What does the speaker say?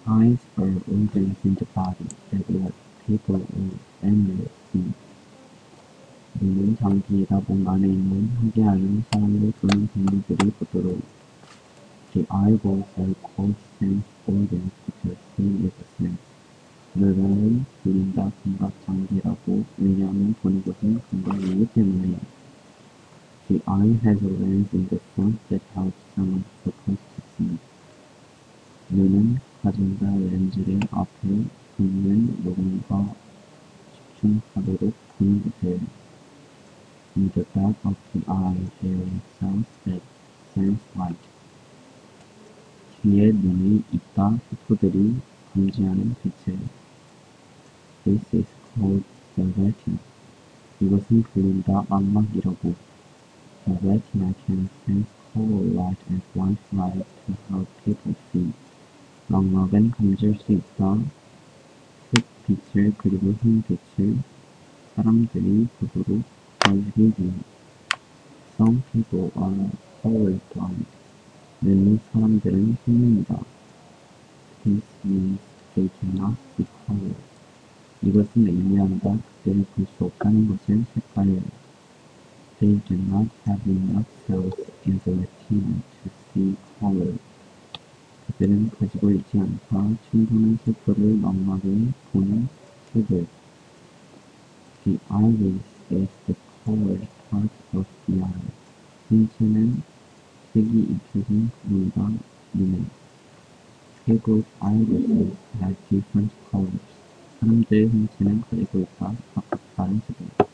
Eyes are organs in the body that let people or animals see. 눈은 장기이다 몸 안에 있는 하게하는 사람을 또는 동물들이 보도록. The eyeballs are called sense organs because seeing is a sense. 눈은 들린다 감각 장기라고 왜냐하면 보는 것은 감각이기 때문에. The eye has a lens in the front that helps someone supposed to see. 눈은 가진다 렌즈를 앞에 있는 뭔가 집중하도록 보는 것을. In the back of the eye there are cells that sense light. 뒤에 눈이 있다 세포들이 감지하는 빛을. This is called the retina. 이것은 불린다 망막이라고. The retina can sense color light and white light to help people see. 망막은 감지할 수 있다 색 빛을 그리고 흰 빛을 사람들이 보도록 도와주기 위해. Some people are colorblind. 몇몇 사람들은 흰눈이다. This means they cannot see color. 이것은 의미한다 그들은 볼 수 없다는 것을 색깔을. They do not have enough cells in the retina to see color. 그들은 가지고 있지 않다 충분한 세포를 망막에 보는 색을. The iris is the colored part of the eye. hin체는 색이 입혀진 부분이다. 눈에. People's irises have different colors. 사람들의 hin체는 가지고 있다 각각 다른 색을.